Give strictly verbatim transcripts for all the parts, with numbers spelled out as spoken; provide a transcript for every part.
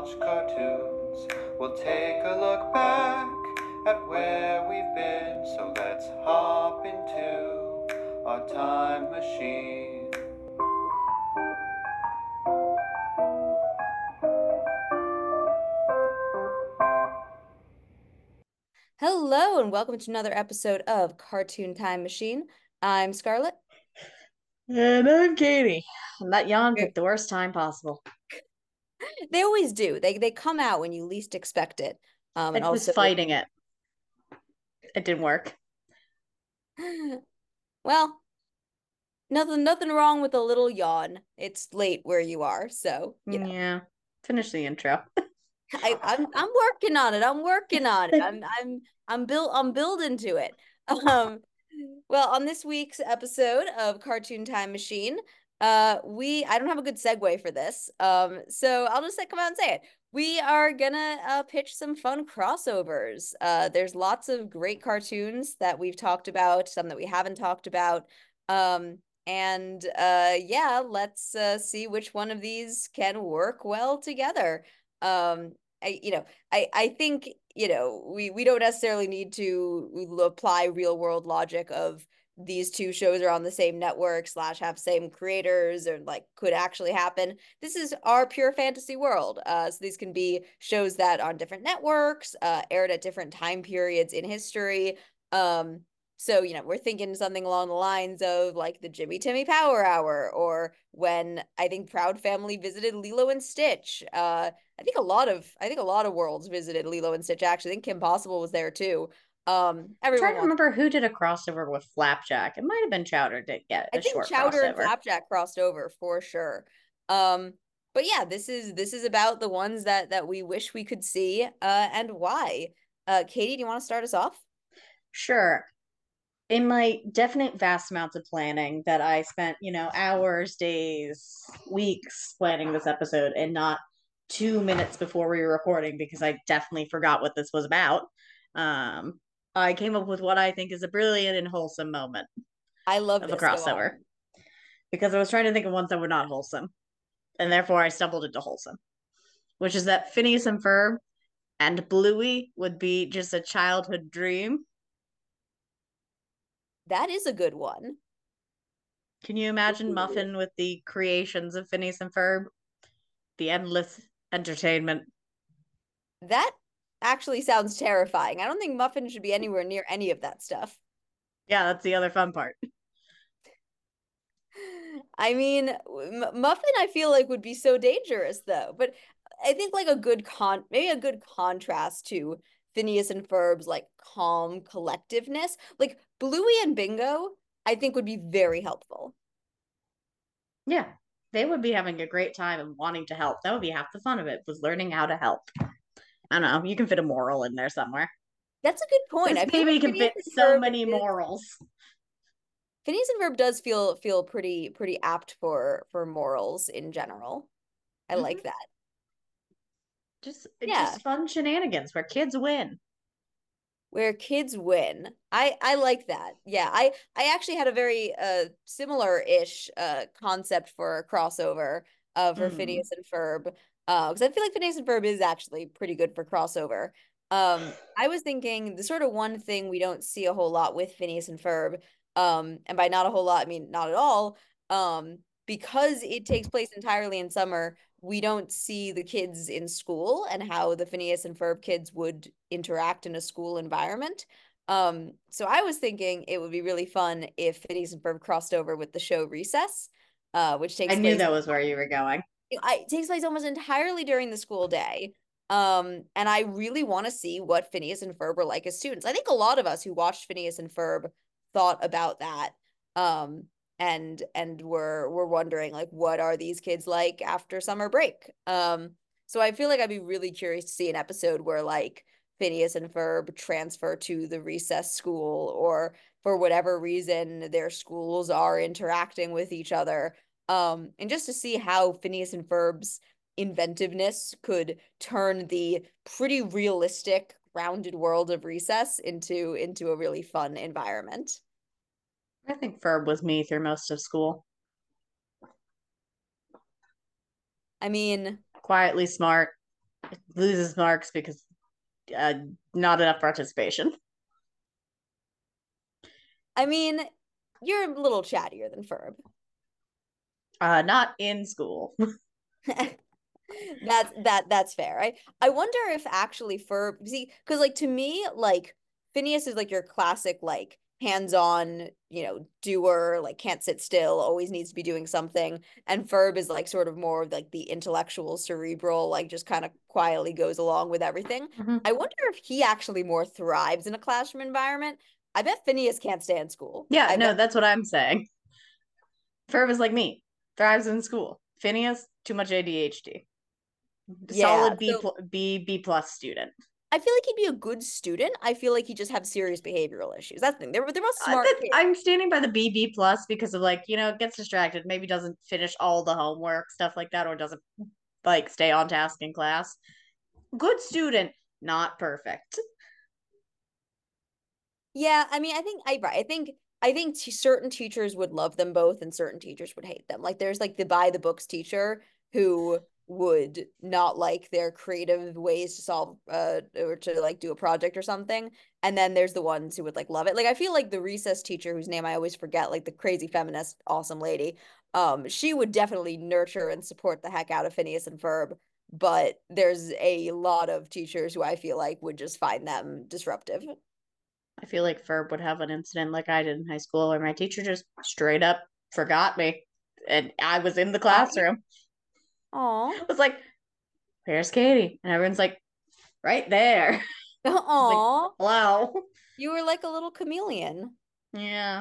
watch cartoons. We'll take a look back at where we've been. So let's hop into our time machine. Hello and welcome to another episode of Cartoon Time Machine. I'm Scarlett. And I'm Katie. And that yawn picked the worst time possible. They always do. They they come out when you least expect it. Um, and I was also, fighting it. It didn't work. well, nothing nothing wrong with a little yawn. It's late where you are, so you know. Yeah. Finish the intro. I, I'm I'm working on it. I'm working on it. I'm I'm I'm built I'm building to it. Um, well, on this week's episode of Cartoon Time Machine, uh, we I don't have a good segue for this. Um, so I'll just say, come out and say it. We are gonna uh, pitch some fun crossovers. Uh, there's lots of great cartoons that we've talked about, some that we haven't talked about. Um, and uh, yeah, let's uh, see which one of these can work well together. Um, I, you know, I, I think, you know, we, we don't necessarily need to apply real world logic of these two shows are on the same network slash have same creators or like could actually happen. This is our pure fantasy world. Uh, so these can be shows that on different networks, uh, aired at different time periods in history. Um, so, you know, we're thinking something along the lines of like the Jimmy Timmy Power Hour, or when I think Proud Family visited Lilo and Stitch. Uh, I think a lot of I think a lot of worlds visited Lilo and Stitch. Actually, I think Kim Possible was there too. Um, I'm trying everyone to wants. remember who did a crossover with Flapjack. It might have been Chowder did get I a think short Chowder and crossover. Flapjack crossed over for sure. Um, but yeah, this is this is about the ones that that we wish we could see, uh, and why. Uh, Katie, do you want to start us off? Sure. In my definite vast amounts of planning that I spent, you know, hours, days, weeks planning this episode and not two minutes before we were recording because I definitely forgot what this was about. Um, I came up with what I think is a brilliant and wholesome moment I love of a this. Go crossover on. because I was trying to think of ones that were not wholesome. And therefore I stumbled into wholesome, which is that Phineas and Ferb and Bluey would be just a childhood dream. That is a good one. Can you imagine Ooh. Muffin with the creations of Phineas and Ferb? The endless entertainment. That actually sounds terrifying. I don't think Muffin should be anywhere near any of that stuff. Yeah, that's the other fun part. I mean, M Muffin, I feel like would be so dangerous though. But I think like a good con, maybe a good contrast to Phineas and Ferb's like calm collectiveness, like Bluey and Bingo, I think would be very helpful. Yeah, they would be having a great time and wanting to help. That would be half the fun of it, was learning how to help. I don't know, you can fit a moral in there somewhere. That's a good point. This I feel like baby can Phineas fit and so Ferb many is morals. Phineas and Ferb does feel feel pretty pretty apt for for morals in general. I Mm-hmm. like that. Just it's Yeah. just fun shenanigans where kids win. Where kids win. I I like that. Yeah, I I actually had a very uh similar-ish uh concept for a crossover uh for Mm. Phineas and Ferb. Uh, because I feel like Phineas and Ferb is actually pretty good for crossover. Um, I was thinking the sort of one thing we don't see a whole lot with Phineas and Ferb, um, and by not a whole lot, I mean not at all, um, because it takes place entirely in summer, we don't see the kids in school and how the Phineas and Ferb kids would interact in a school environment. Um, so I was thinking it would be really fun if Phineas and Ferb crossed over with the show Recess, uh, which I takes knew place that was where you were going. it takes place almost entirely during the school day. Um, and I really want to see what Phineas and Ferb are like as students. I think a lot of us who watched Phineas and Ferb thought about that. Um, and and we're we're wondering like what are these kids like after summer break? Um, so I feel like I'd be really curious to see an episode where like Phineas and Ferb transfer to the recess school, or for whatever reason their schools are interacting with each other, um, and just to see how Phineas and Ferb's inventiveness could turn the pretty realistic, grounded world of Recess into into a really fun environment. I think Ferb was me through most of school. I mean, Quietly smart, loses marks because uh, not enough participation. I mean, you're a little chattier than Ferb. Uh, not in school. That's that that's fair. I I wonder if actually Ferb, see, because like to me, like Phineas is like your classic like hands-on, you know, doer, like can't sit still, always needs to be doing something. And Ferb is like sort of more of like the intellectual, cerebral, like just kind of quietly goes along with everything. Mm-hmm. I wonder if he actually more thrives in a classroom environment. I bet Phineas can't stand school. Yeah, I no, bet that's what I'm saying. Ferb is like me, thrives in school. Phineas, too much A D H D. yeah. Solid B So pl- B B plus student. I feel like he'd be a good student. I feel like he just have serious behavioral issues. That's the thing. They're they're both Uh, smart that, kids. I'm standing by the B B plus because of like, you know, gets distracted, maybe doesn't finish all the homework, stuff like that, or doesn't like stay on task in class. Good student, not perfect. Yeah, I mean, I think I right. I think I think t certain teachers would love them both, and certain teachers would hate them. Like there's like the by the books teacher who would not like their creative ways to solve uh or to like do a project or something, and then there's the ones who would like love it. Like I feel like the recess teacher whose name I always forget, like the crazy feminist, awesome lady, um, she would definitely nurture and support the heck out of Phineas and Ferb. But there's a lot of teachers who I feel like would just find them disruptive. I feel like Ferb would have an incident like I did in high school where my teacher just straight up forgot me. And I was in the classroom. Aw. I was like, where's Katie? And everyone's like, right there. Like, Aw. hello. You were like a little chameleon. Yeah.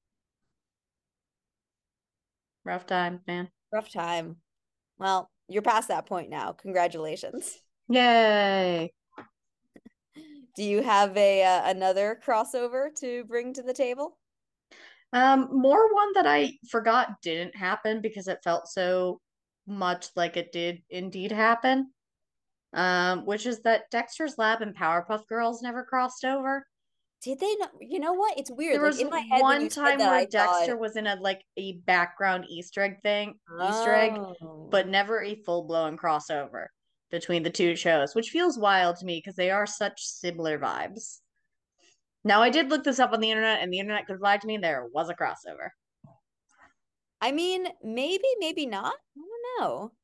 Rough time, man. Rough time. Well, you're past that point now. Congratulations. Yay. Do you have a uh, another crossover to bring to the table? Um, more one that I forgot didn't happen because it felt so much like it did indeed happen. Um, which is that Dexter's Lab and Powerpuff Girls never crossed over. Did they not? You know what? It's weird. There Like was in my head when one you said time that, where I thought, Dexter was in a like a background Easter egg thing, Easter egg, oh, but never a full-blown crossover between the two shows, which feels wild to me because they are such similar vibes. Now, I did look this up on the internet, and the internet could lie to me, and there was a crossover. I mean, maybe, maybe not. I don't know.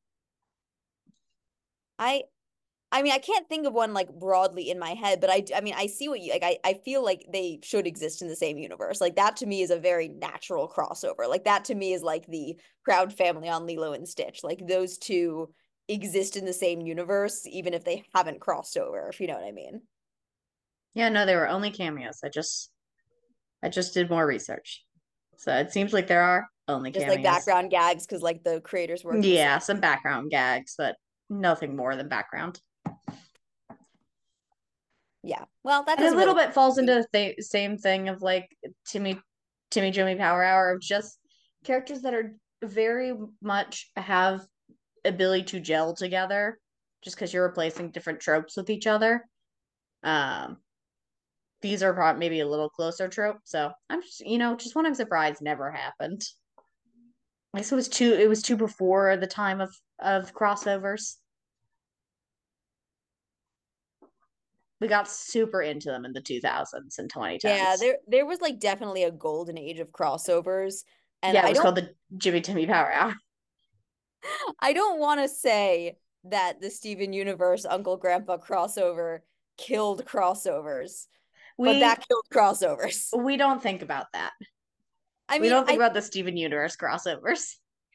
I I mean, I can't think of one like broadly in my head, but I, I mean, I see what you like. I, I feel like they should exist in the same universe. Like that to me is a very natural crossover. Like that to me is like the Proud Family on Lilo and Stitch. Like those two exist in the same universe, even if they haven't crossed over, if you know what I mean. Yeah, no, they were only cameos. I just, I just did more research, so it seems like there are only Just like cameos. background gags because like the creators work in the Yeah, same. some background gags, but nothing more than background. Yeah. Well, that And a doesn't little really. bit falls into the th- same thing of like Timmy, Timmy Jimmy Power Hour of just characters that are very much have ability to gel together, just because you're replacing different tropes with each other. Um, these are probably maybe a little closer trope, so I'm just you know just one I'm surprised never happened. I guess it was too it was too before the time of of crossovers. We got super into them in the two thousands and Yeah, twenty tens. there there was like definitely a golden age of crossovers, and Yeah, it I was don't called the Jimmy Timmy Power Hour. I don't want to say that the Steven Universe Uncle Grandpa crossover killed crossovers, but We that killed crossovers. we don't think about that. I We mean, don't think I about the Steven Universe crossovers.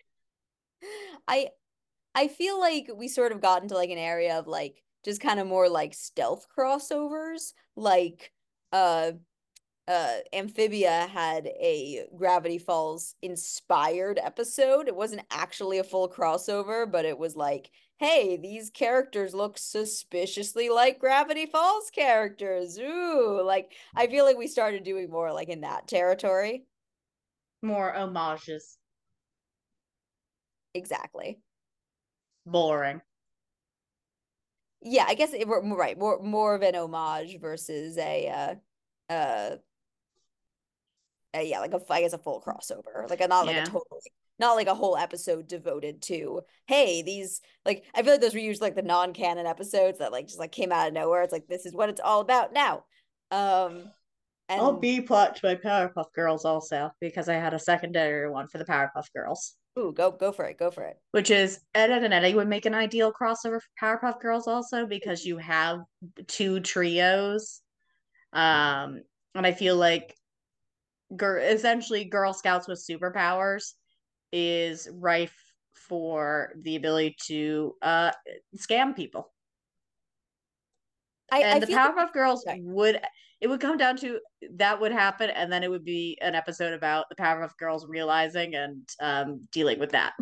I I feel like we sort of got into like an area of like just kind of more like stealth crossovers, like uh uh Amphibia had a Gravity Falls inspired episode. It wasn't actually a full crossover, but it was like, hey, these characters look suspiciously like Gravity Falls characters. Ooh, like I feel like we started doing more like in that territory. More homages. Exactly. Boring. Yeah, I guess it, we're right, more more of an homage versus a uh uh, uh yeah, like a I guess a full crossover. Like a not like a Yeah. totally not like a whole episode devoted to, hey, these, like, I feel like those were usually like the non-canon episodes that like just like came out of nowhere. It's like, this is what it's all about now. Um, I'll and be plot by Powerpuff Girls also because I had a secondary one for the Powerpuff Girls, ooh, go go for it, go for it. which is Ed, Ed and Eddie would make an ideal crossover for Powerpuff Girls also because you have two trios. Um, and I feel like gir- essentially Girl Scouts with superpowers is rife for the ability to uh scam people. I, And I the feel like, Powerpuff Girls sorry. would it would come down to that would happen, and then it would be an episode about the Powerpuff Girls realizing and um dealing with that.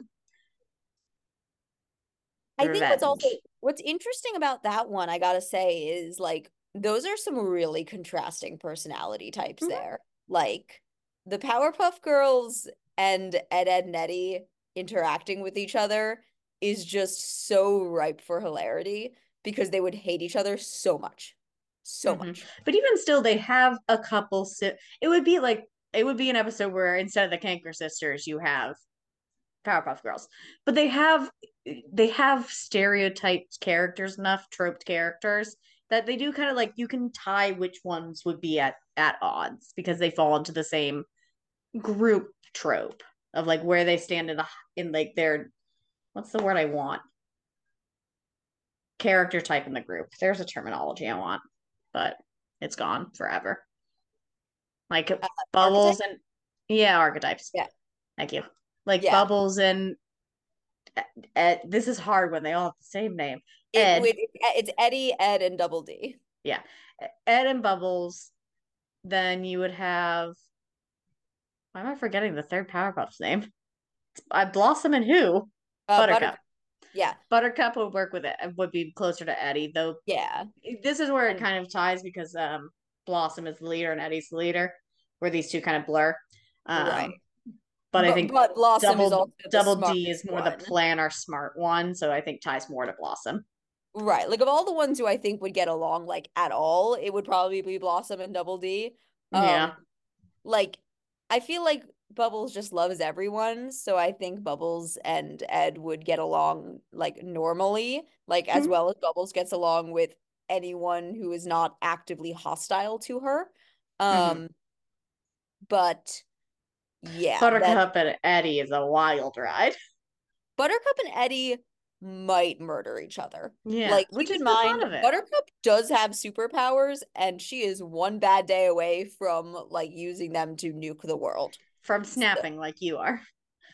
I think what's also Revenge. what's interesting about that one, I gotta say, is like those are some really contrasting personality types Mhm. there. Like the Powerpuff Girls and Ed, Ed and Eddie interacting with each other is just so ripe for hilarity because they would hate each other so much. So Mhm. much. But even still, they have a couple. Si- it would be like it would be an episode where instead of the Canker Sisters, you have Powerpuff Girls, but they have they have stereotyped characters enough, troped characters that they do kind of like you can tie which ones would be at at odds because they fall into the same group trope of like where they stand in the in like their what's the word I want character type in the group. There's a terminology I want, but it's gone forever. Like Uh, Bubbles archetype? and yeah, archetypes. Yeah. Thank you. Like Yeah. Bubbles and Ed. This is hard when they all have the same name. It Ed. would it's Eddie, Ed, and Double D. Yeah. Ed and Bubbles. Then you would have. Why am I forgetting the third Powerpuff's name? I Blossom and who? Uh, Buttercup. Buttercup. Yeah. Buttercup would work with it. Would be closer to Eddie, though. Yeah. This is where it And kind of ties because um Blossom is the leader and Eddie's the leader, where these two kind of blur. Um, right. but I But think but Blossom is Double also the Double D is smartest more the one. planner smart one, so I think ties more to Blossom. Right. Like of all the ones who I think would get along like at all, it would probably be Blossom and Double D. Yeah. Um, like I feel like Bubbles just loves everyone, so I think Bubbles and Ed would get along like normally, like as Hmm. well as Bubbles gets along with anyone who is not actively hostile to her. Hmm. Um, but yeah, then Buttercup and Eddie is a wild ride. Buttercup and Eddie might murder each other. Yeah, Like, keep which is in the fun mind, of it. Buttercup does have superpowers, and she is one bad day away from like using them to nuke the world. From snapping like you are.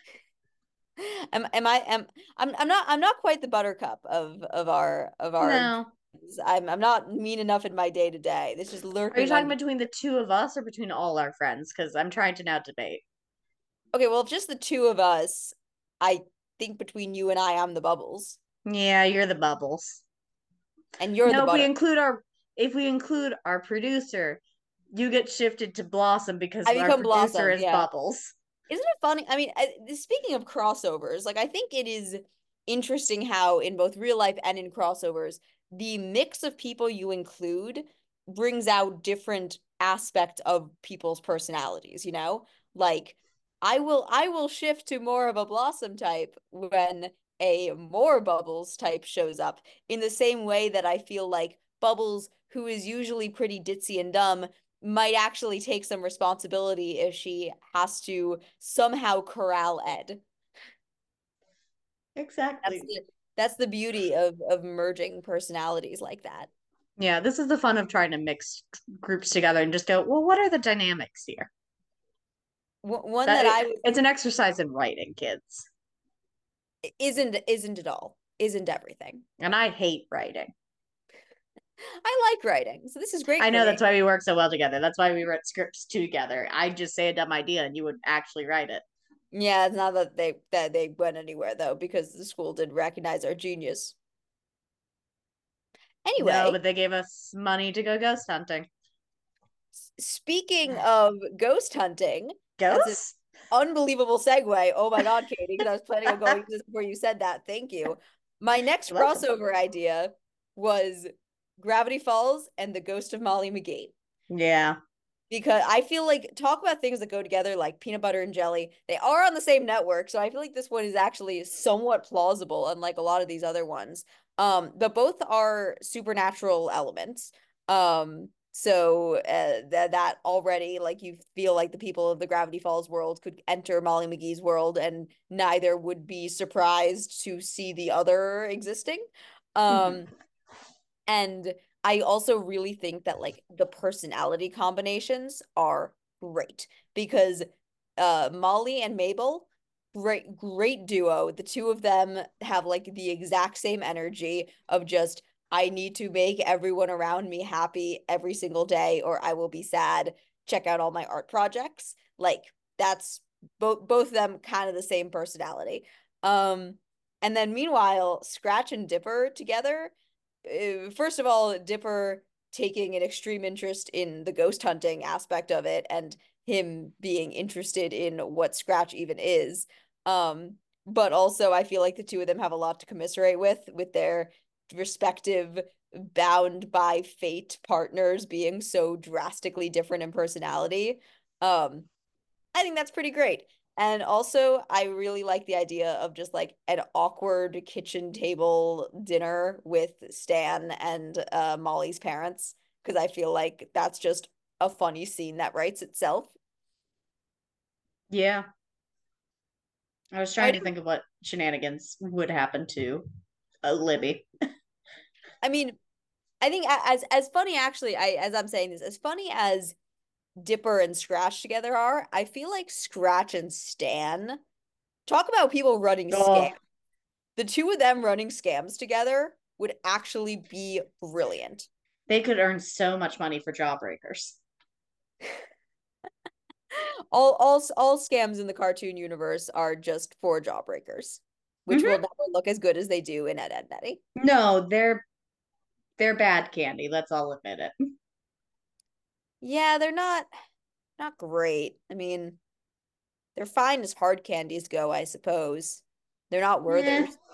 Am am I am I'm I'm not I'm not quite the Buttercup of of our of our No. I'm I'm not mean enough in my day to day. This is Are you lurking talking under. between the two of us or between all our friends? Because I'm trying to now debate. Okay, well, if just the two of us, I think between you and I, I'm the Bubbles, Yeah, you're the Bubbles. and you're the No, if we Butter. include our if we include our producer, you get shifted to Blossom because I our become producer Blossom, is yeah. Bubbles. Isn't it funny? I mean, I, speaking of crossovers, like I think it is interesting how in both real life and in crossovers, the mix of people you include brings out different aspect of people's personalities, you know? Like I will I will shift to more of a Blossom type when a more Bubbles type shows up in the same way that I feel like Bubbles, who is usually pretty ditzy and dumb, might actually take some responsibility if she has to somehow corral Ed. That's Exactly. the that's the beauty of of merging personalities like that. Yeah, this is the fun of trying to mix groups together and just go, well, what are the dynamics here? W- one That that it, I would it's an exercise in writing, kids. isn't isn't it all, isn't everything. And I hate writing. I like writing, so this is great I for know me. that's why we work so well together. That's why we wrote scripts together. I just say a dumb idea and you would actually write it. Yeah, it's not that they that they went anywhere though, because the school did recognize our genius. No, Anyway, but they gave us money to go ghost hunting. speaking of ghost hunting, that's an Ghosts? unbelievable segue. Oh my God, Katie, because I was planning on going to this before you said that. Thank you. My next You're welcome. crossover idea was Gravity Falls and the Ghost of Molly McGee. Yeah. because I feel like talk about things that go together like peanut butter and jelly. They are on the same network, so I feel like this one is actually somewhat plausible, unlike a lot of these other ones. Um, but both are supernatural elements. Um, so uh, that that already like you feel like the people of the Gravity Falls world could enter Molly McGee's world, and neither would be surprised to see the other existing. Um, Mhm. and I also really think that like the personality combinations are great because uh Molly and Mabel, great great duo. The two of them have like the exact same energy of just I need to make everyone around me happy every single day or I will be sad. Check out all my art projects. Like that's both both of them kind of the same personality. Um and then meanwhile, Scratch and Dipper together, uh, first of all, Dipper taking an extreme interest in the ghost hunting aspect of it and him being interested in what Scratch even is. Um, but also I feel like the two of them have a lot to commiserate with with their respective bound by fate partners being so drastically different in personality. Um, I think that's pretty great. And also, I really like the idea of just like an awkward kitchen table dinner with Stan and uh, Molly's parents, because I feel like that's just a funny scene that writes itself. Yeah. I was I trying to think of what shenanigans would happen to uh, Libby. I mean, I think as as funny actually, I as I'm saying this, as funny as Dipper and Scratch together are, I feel like Scratch and Stan talk about people running scams. Oh, The two of them running scams together would actually be brilliant. they could earn so much money for jawbreakers. All all all scams in the cartoon universe are just for jawbreakers, which will Hmm. never look as good as they do in Ed, Ed and Eddy. No, they're they're bad candy. Let's all admit it. Yeah, they're not not great. I mean, they're fine as hard candies go, I suppose. They're not Eh, Werthers.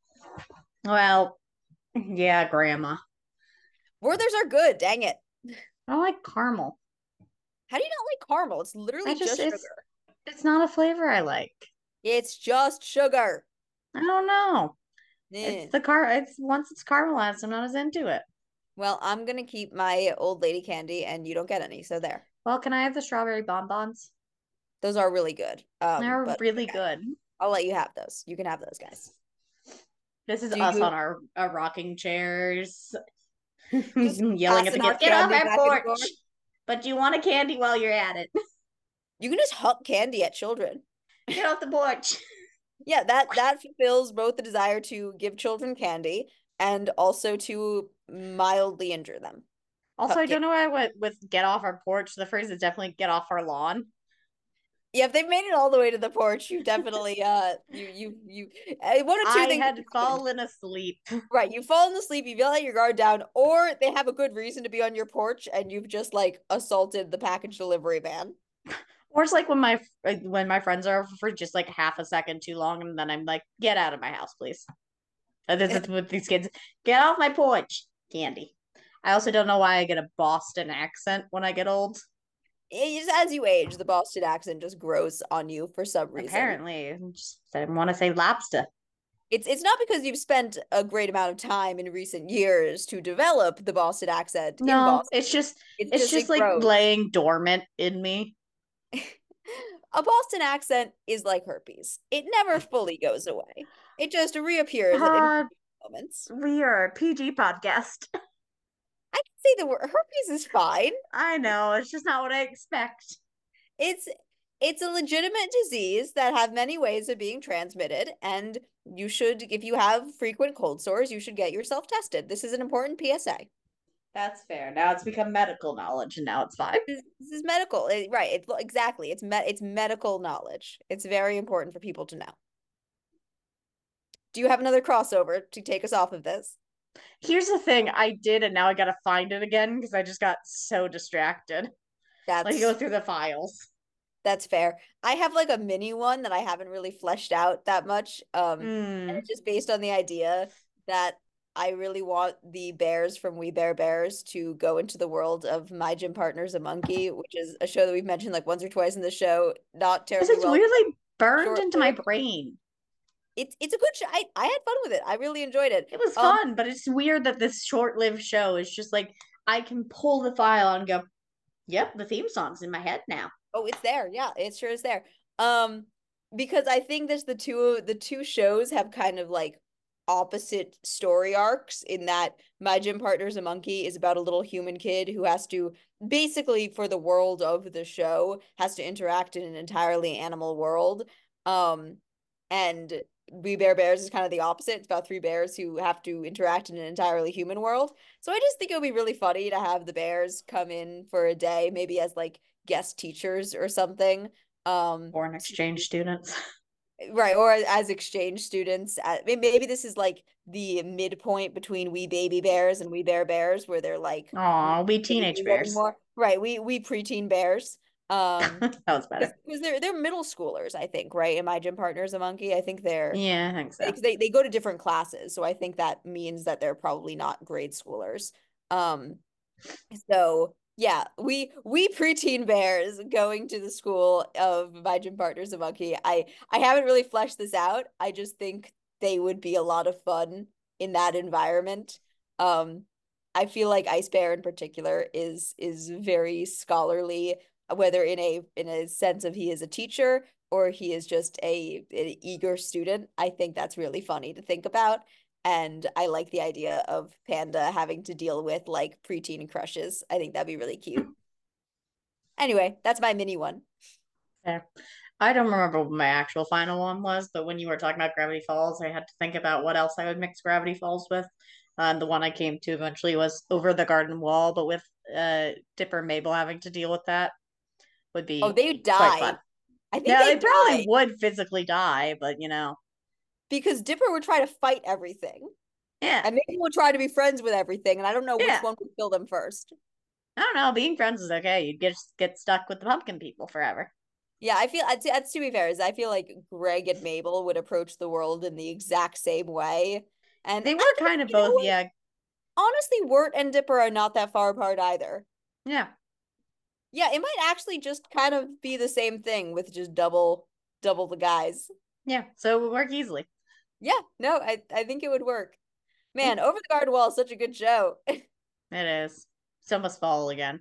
well, yeah, grandma. Werthers are good, dang it. I don't like caramel. How do you not like caramel? It's I literally just just it's sugar. it's not a flavor I like. It's just sugar. I don't know. It's Eh. the car. It's once it's caramelized, I'm not as into it. Well, I'm gonna keep my old lady candy and you don't get any, so there. Well, can I have the strawberry bonbons? Those are really good. Um, They're but really okay, good. I'll let you have those. You can have those guys. This is Do us you on our, our rocking chairs, just yelling at the passing kids, out "Get off candy our back and forth? porch!" But do you want a candy while you're at it? You can just huck candy at children. Get off the porch. Yeah, that that fulfills both the desire to give children candy and also to mildly injure them. Also, Huck I don't candy. know why with, with "get off our porch," the phrase is definitely "get off our lawn." Yeah, if they've made it all the way to the porch, you definitely uh you you you uh, one or two I things had have happened. fallen asleep. Right, you've fallen asleep, you've let your guard down, or they have a good reason to be on your porch and you've just like assaulted the package delivery van. Or it's like when my when my friends are over for just like half a second too long, and then I'm like, "Get out of my house, please." And this is with these kids. Get off my porch, candy. I also don't know why I get a Boston accent when I get old. It, as you age, the Boston accent just grows on you for some reason. Apparently, I just I want to say lobster. It's it's not because you've spent a great amount of time in recent years to develop the Boston accent in No, Boston. it's just It's it's just just it like grows. laying dormant in me. A Boston accent is like herpes. It never fully goes away. It just reappears at Uh, moments. we are a P G podcast. I can say the word herpes is fine. I know, it's just not what I expect. It's it's a legitimate disease that have many ways of being transmitted, and you should, if you have frequent cold sores, you should get yourself tested. This is an important P S A. That's fair. Now it's become medical knowledge, and now it's fine. This, this is medical, it, right? It's exactly. It's med. It's medical knowledge. It's very important for people to know. Do you have another crossover to take us off of this? Here's the thing, I did, and now I gotta find it again because I just got so distracted. Like go That's through the files. that's fair. I have like a mini one that I haven't really fleshed out that much. Um, and Mm. it's just based on the idea that I really want the bears from We Bare Bears to go into the world of My Gym Partner's a Monkey, which is a show that we've mentioned like once or twice in the show. Not Because terribly it's well. weirdly burned into my Short-lived. brain. It's it's a good show. I, I had fun with it. I really enjoyed it. It was Um, fun, but it's weird that this short-lived show is just like I can pull the file and go, "Yep, the theme song's in my head now." oh, it's there. Yeah, it sure is there. Um, because I think there's the two the two shows have kind of like opposite story arcs in that My Gym Partner's a Monkey is about a little human kid who has to basically for the world of the show has to interact in an entirely animal world. Um, and We Bare Bears is kind of the opposite. It's about three bears who have to interact in an entirely human world. So I just think it would be really funny to have the bears come in for a day, maybe as like guest teachers or something. Um, Foreign exchange students. right, or as exchange students. Uh, may- Maybe this is like the midpoint between We Baby Bears and We Bare Bears, where they're like Aw, not we teenage babies bears. anymore. Right, we we preteen bears. Um, That was better. because they're they're middle schoolers, I think, right? And My Gym Partner's a Monkey. I think they're Yeah, I think so. because they, they go to different classes, so I think that means that they're probably not grade schoolers. Um, so yeah, we we preteen bears going to the school of My Gym Partner's a Monkey. I I haven't really fleshed this out. I just think they would be a lot of fun in that environment. Um, I feel like Ice Bear in particular is is very scholarly, whether in a in a sense of he is a teacher or he is just a an eager student. I think that's really funny to think about. And I like the idea of Panda having to deal with like preteen crushes. I think that'd be really cute. Anyway, that's my mini one. Yeah. I don't remember what my actual final one was, but when you were talking about Gravity Falls, I had to think about what else I would mix Gravity Falls with. Uh, and the one I came to eventually was Over the Garden Wall, but with uh, Dipper and Mabel having to deal with that would Oh, be they quite die. fun. I think Yeah, they they probably die would physically die, but you know, because Dipper would try to fight everything. yeah, And maybe would try to be friends with everything. And I don't know which yeah. one would kill them first. I don't know. Being friends is okay. You'd get get stuck with the pumpkin people forever. Yeah, I feel that's, that's to be fair, is I feel like Greg and Mabel would approach the world in the exact same way. And They I were think, kind of you know both, what? yeah, Honestly, Wirt and Dipper are not that far apart either. yeah, Yeah, it might actually just kind of be the same thing with just double double the guys. yeah. So it would work easily. Yeah, no, I, I think it would work. Man, Over the Garden Wall is such a good show. It is. It's almost fall again.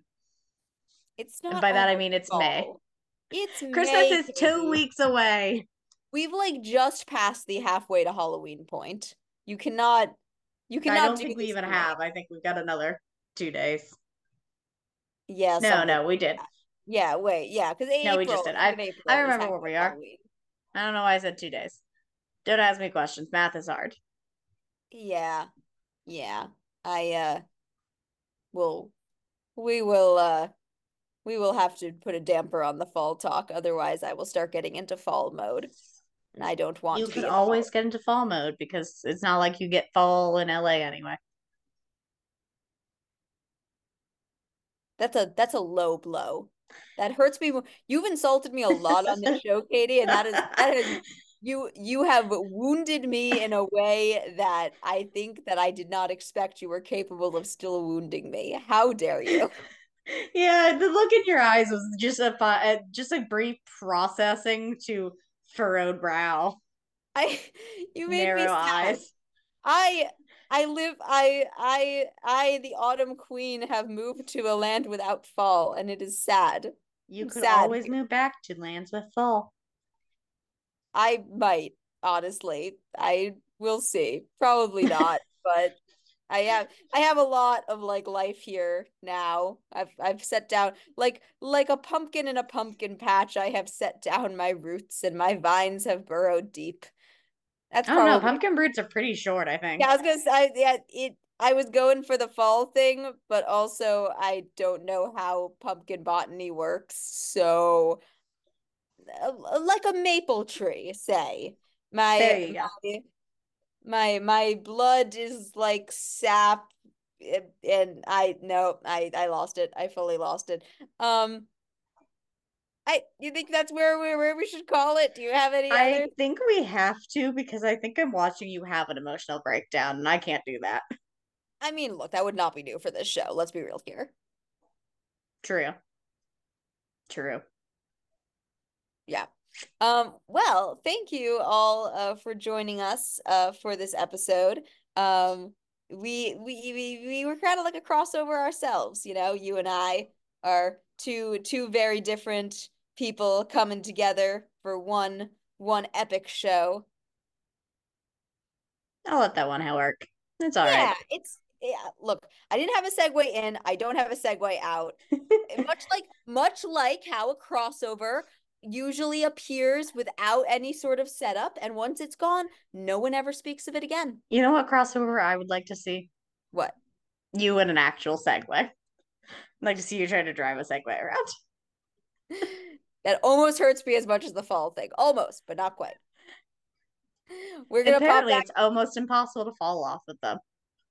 It's And not by that I almost mean it's fall. May. It's Christmas May, is two Katie. weeks away. We've like just passed the halfway to Halloween point. You cannot you I cannot don't do think we this even to me. have. I think we've got another two days. Yeah, No, something no, we like did. that. Yeah, wait, yeah, because No, April, we just did. end I of April I is remember where halfway we to are. Halloween. I don't know why I said two days. Don't ask me questions. Math is hard. Yeah, yeah. I uh will we will uh we will have to put a damper on the fall talk, otherwise I will start getting into fall mode. And I don't want You to could be in always fall. get into fall mode because it's not like you get fall in L A anyway. That's a that's a low blow. That hurts me. You've insulted me a lot on this show, Katie, and that is that is you you have wounded me in a way that I think that I did not expect you were capable of still wounding me. How dare you? Yeah, the look in your eyes was just a fi- uh, just a brief processing to furrowed brow, I you made me narrow sad. eyes. I I live I I I the Autumn Queen have moved to a land without fall, and it is sad. You I'm could sad. always move back to lands with fall. I might, honestly. I will see. Probably not, but I have I have a lot of like life here now. I've I've set down like like a pumpkin in a pumpkin patch. I have set down my roots and my vines have burrowed deep. That's Oh no, probably pumpkin roots are pretty short, I think. yeah, I was gonna say yeah, it I was going for the fall thing, but also I don't know how pumpkin botany works. So uh, like a maple tree, say. There My you go. my my my blood is like sap eh, and I no, I I lost it. I fully lost it. Um I you think that's where we where we should call it? Do you have any I other? think we have to because I think I'm watching you have an emotional breakdown and I can't do that. I mean, look, that would not be new for this show. Let's be real here. True. True. Yeah. Um, well, thank you all uh, for joining us uh, for this episode. Um, we we we we were kind of like a crossover ourselves, you know. You and I are two two very different people coming together for one one epic show. I'll let that one work. It's all Yeah, right. it's yeah. Look, I didn't have a segue in. I don't have a segue out. Much like much like how a crossover usually appears without any sort of setup, and once it's gone, no one ever speaks of it again. You know what crossover I would like to see? What? You in an actual Segway. I'd like to see you try to drive a Segway around. That almost hurts me as much as the fall thing. Almost, but not quite. We're gonna Apparently, pop back. it's almost impossible to fall off with them.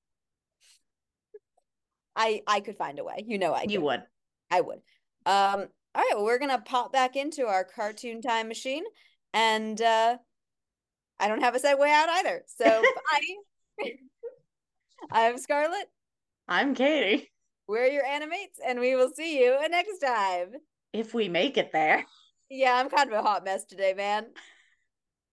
I I could find a way. You know I You could. would. I would. Um, all right, well, we're gonna pop back into our cartoon time machine, and uh I don't have a segue out either. So bye. I'm Scarlett. I'm Katie. We're your animates, and we will see you next time. If we make it there. Yeah, I'm kind of a hot mess today, man.